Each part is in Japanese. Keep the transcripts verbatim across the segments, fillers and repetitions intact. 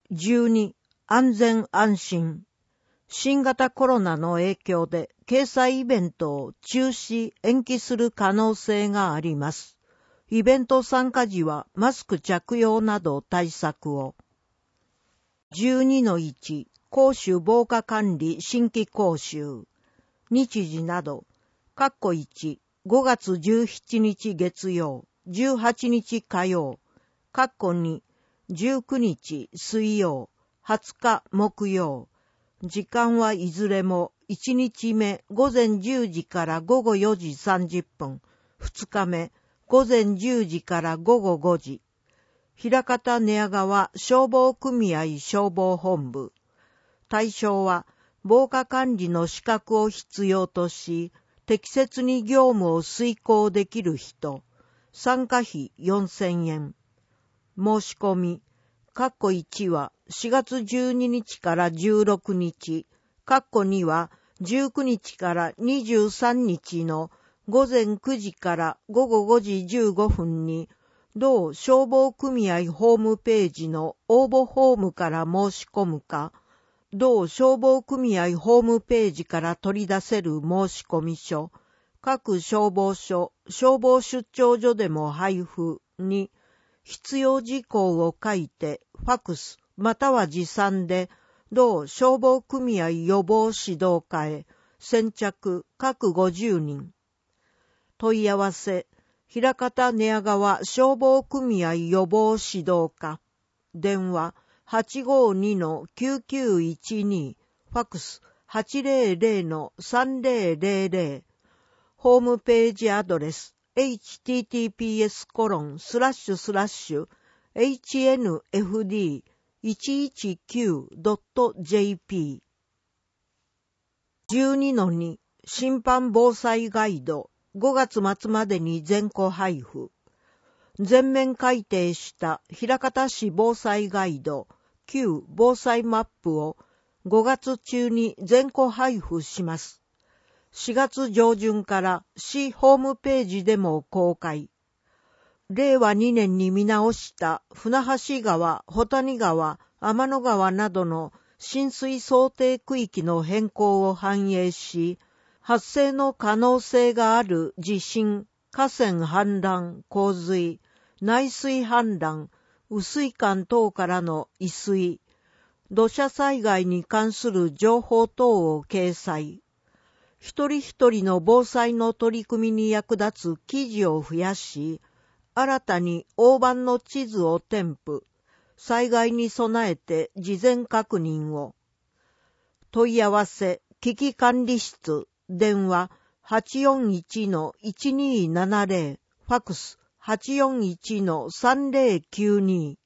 じゅうに、安全安心。新型コロナの影響で掲載イベントを中止延期する可能性があります。イベント参加時はマスク着用など対策を。じゅうにのいち、公衆防火管理新規講習。日時など、括弧いち、ごがつじゅうしちにち月曜、じゅうはちにち火曜、括弧に、じゅうくにち水曜、はつか木曜。時間はいずれもいちにちめごぜんじゅうじからごごよじさんじゅっぷん、ふつかめごぜんじゅうじからごごごじ。枚方寝屋川消防組合消防本部。対象は防火管理の資格を必要とし、適切に業務を遂行できる人。参加費よんせんえん。申し込み。括弧いちはしがつじゅうににちからじゅうろくにち、括弧にはじゅうくにちからにじゅうさんにちのごぜんくじからごごごじじゅうごふんに、同消防組合ホームページの応募フォームから申し込むか、同消防組合ホームページから取り出せる申込書、各消防署、消防出張所でも配布に、必要事項を書いて、ファックス、または持参で、同消防組合予防指導課へ、先着各ごじゅうにん。問い合わせ、枚方寝屋川消防組合予防指導課。電話、はちごにのきゅうきゅういちに、ファックス、はちぜろぜろのさんぜろぜろぜろ。ホームページアドレス、エイチティーティーピーエスコロンスラッシュスラッシュエイチエヌエフディーいちいちきゅうドットジェーピー。じゅうにのに、審判防災ガイド、ごがつ末までに全戸配布。全面改訂した枚方市防災ガイド、旧防災マップをごがつ中に全戸配布します。しがつ上旬から市ホームページでも公開。れいわにねんに見直した船橋川、保谷川、天の川などの浸水想定区域の変更を反映し、発生の可能性がある地震、河川氾濫、洪水、内水氾濫、雨水管等からの溢水、土砂災害に関する情報等を掲載。一人一人の防災の取り組みに役立つ記事を増やし、新たに大判の地図を添付、災害に備えて事前確認を。問い合わせ、危機管理室、電話 はちよんいちのいちにーななぜろ、ファックス はちよんいちのさんぜろきゅうに。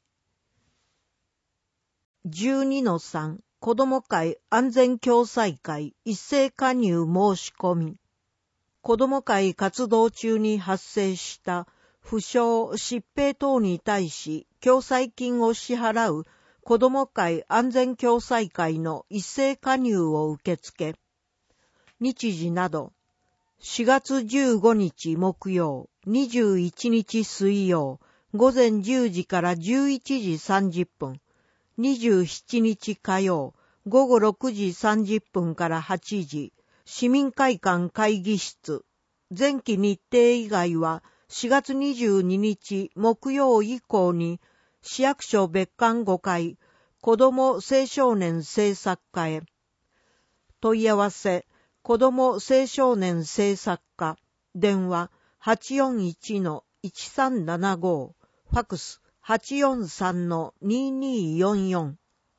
じゅうにのさん、子ども会安全共済会一斉加入申し込み。子ども会活動中に発生した負傷、疾病等に対し共済金を支払う子ども会安全共済会の一斉加入を受け付け。日時など、しがつじゅうごにち木曜、にじゅういちにち水曜、ごぜんじゅうじからじゅういちじさんじゅっぷん、にじゅうしちにち火曜、ごごろくじさんじゅっぷんからはちじ、市民会館会議室。前期日程以外はしがつにじゅうににち木曜以降に市役所別館ごかい、子ども青少年政策課へ。問い合わせ、子ども青少年政策課、電話 はちよんいちのいちさんななご、ファックス はちよんさんのににーよんよん。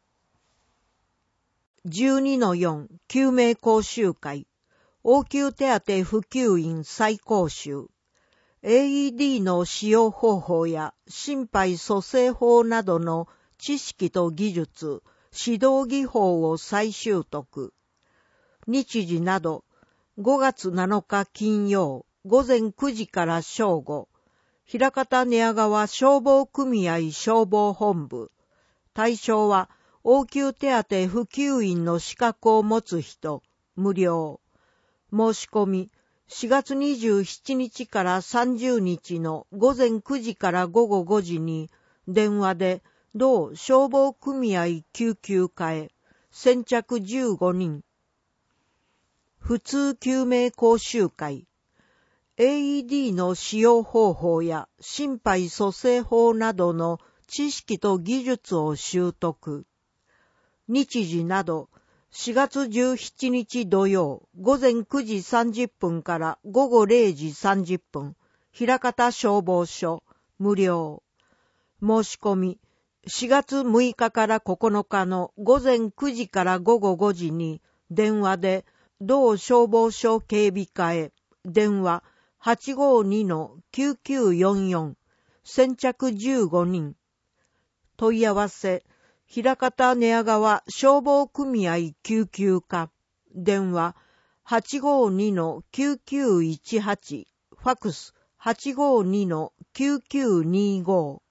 じゅうにのよん、救命講習会、応急手当普及員再講習、エーイーディー の使用方法や心肺蘇生法などの知識と技術、指導技法を再習得。日時など、ごがつなのか金曜、ごぜんくじから正午、枚方寝屋川消防組合消防本部。対象は、応急手当普及員の資格を持つ人、無料。申し込み、しがつにじゅうしちにちからさんじゅうにちのごぜんくじからごごごじに、電話で同消防組合救急課へ先着じゅうごにん。普通救命講習会。エーイーディー の使用方法や心肺蘇生法などの知識と技術を習得。日時などしがつじゅうしちにち土曜午前くじさんじゅっぷんから午後れいじさんじゅっぷん、枚方消防署、無料。申し込み、しがつむいかからここのかの午前くじから午後ごじに電話で同消防署警備課へ電話 はちごにのきゅうきゅうよんよん 先着じゅうごにん。問い合わせ、枚方寝屋川消防組合救急課電話 はちごにのきゅうきゅういちはち ファクス はちごにのきゅうきゅうにご。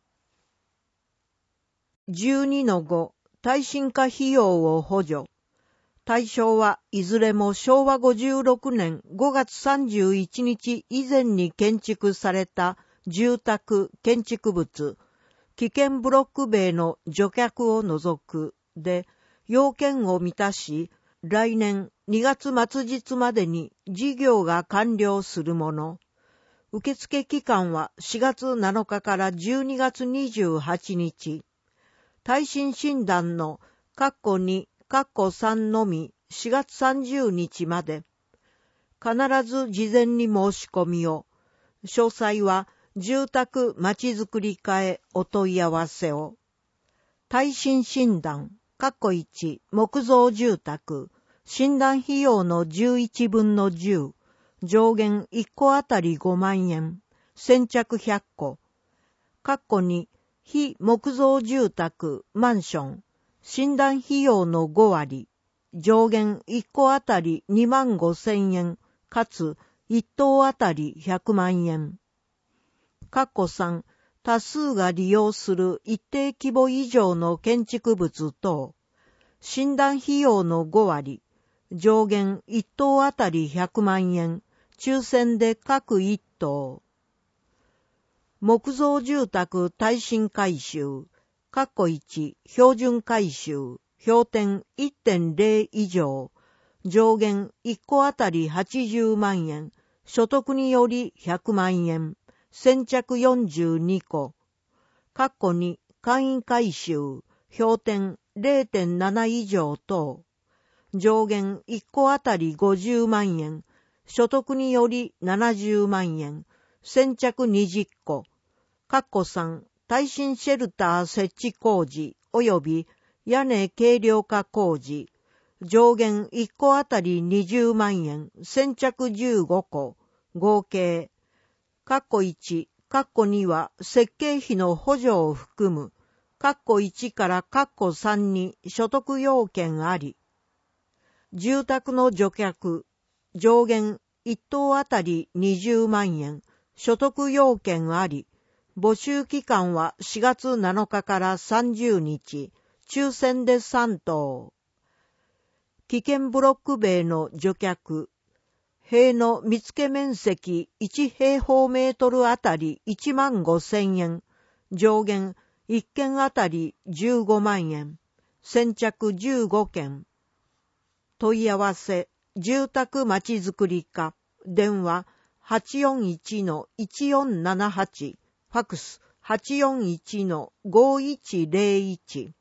じゅうにのご 耐震化費用を補助。対象はいずれもしょうわごじゅうろくねんごがつさんじゅういちにち以前に建築された住宅・建築物、危険ブロック塀の除却を除くで、要件を満たし、来年にがつ末日までに事業が完了するもの。受付期間はしがつなのかからじゅうにがつにじゅうはちにち。耐震診断の括弧に括弧さんのみしがつさんじゅうにちまで。必ず事前に申し込みを。詳細は住宅まちづくり課へお問い合わせを。耐震診断括弧いち木造住宅診断費用のじゅういちぶんのじゅう上限いっこあたりごまんえん先着ひゃっこ括弧に非木造住宅マンション診断費用のごわり上限いっこあたりにまんごせんえんかついっとうあたりひゃくまんえん括弧さん多数が利用する一定規模以上の建築物等診断費用のごわり上限いっとうあたりひゃくまんえん抽選で各いっとう木造住宅耐震改修括弧いち標準改修標点 いってんれい 以上上限いっこあたりはちじゅうまんえん所得によりひゃくまんえん先着よんじゅうにこ括弧に簡易改修標点 れいてんなな 以上等上限いっこあたりごじゅうまんえん所得によりななじゅうまんえん先着にじゅっこ括弧さん耐震シェルター設置工事及び屋根軽量化工事上限いっこあたりにじゅうまんえん先着じゅうごこ合計括弧いち括弧には設計費の補助を含む括弧いちから括弧さんに所得要件あり住宅の除却上限いっとうあたりにじゅうまんえん所得要件あり募集期間はしがつなのかからさんじゅうにち抽選でさんとう危険ブロック塀の除却塀の見付け面積いちへいほうメートルあたりいちまんごせんえん上限いっけんあたりじゅうごまんえん先着じゅうごけん問い合わせ住宅まちづくり課電話 はちよんいちのいちよんななはち ファクス はちよんいちのごいちぜろいち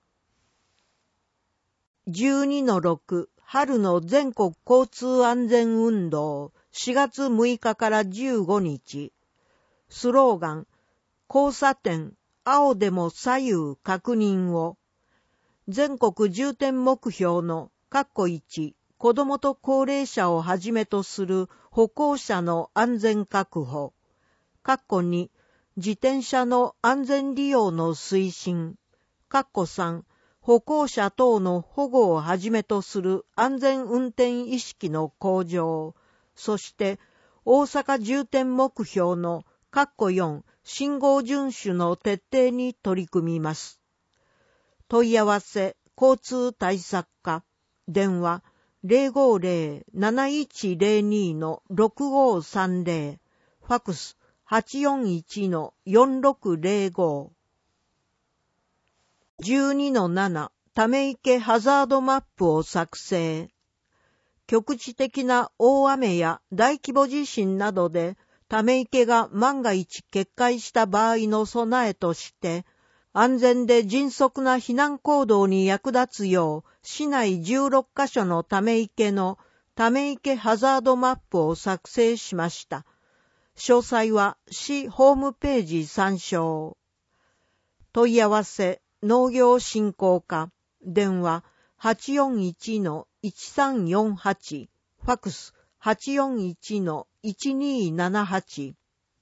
じゅうにのろく春の全国交通安全運動しがつむいかからじゅうごにちスローガン交差点青でも左右確認を全国重点目標の括弧いち子どもと高齢者をはじめとする歩行者の安全確保括弧に自転車の安全利用の推進括弧さん歩行者等の保護をはじめとする安全運転意識の向上、そして大阪重点目標の括弧よん信号遵守の徹底に取り組みます。問い合わせ交通対策課電話 ぜろごぜろ なないちぜろに のろくごさんぜろファクス はちよんいちのよんろくぜろごじゅうにのなな ため池ハザードマップを作成。局地的な大雨や大規模地震などでため池が万が一決壊した場合の備えとして、安全で迅速な避難行動に役立つよう、市内じゅうろっかしょのため池のため池ハザードマップを作成しました。詳細は市ホームページ参照。問い合わせ、農業振興課、電話 はちよんいちのいちさんよんはち、ファクス はちよんいちのいちにななはち。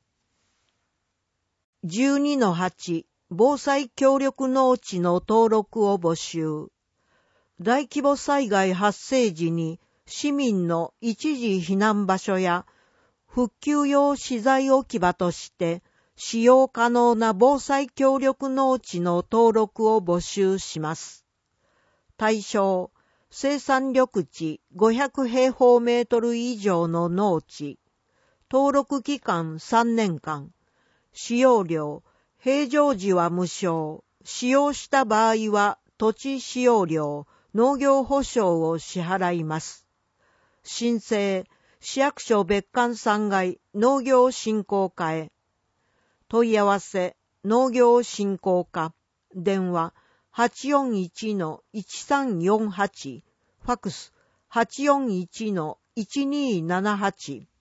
じゅうにのはち、防災協力農地の登録を募集。大規模災害発生時に市民の一時避難場所や復旧用資材置き場として使用可能な防災協力農地の登録を募集します。対象、生産緑地ごひゃくへいほうメートル以上の農地。登録期間さんねんかん。使用料、平常時は無償。使用した場合は土地使用料、農業保証を支払います。申請、市役所別館さんがい農業振興課へ。問い合わせ、農業振興課、電話 はちよんいちのいちさんよんはち、ファクス はちよんいちのいちにななはち。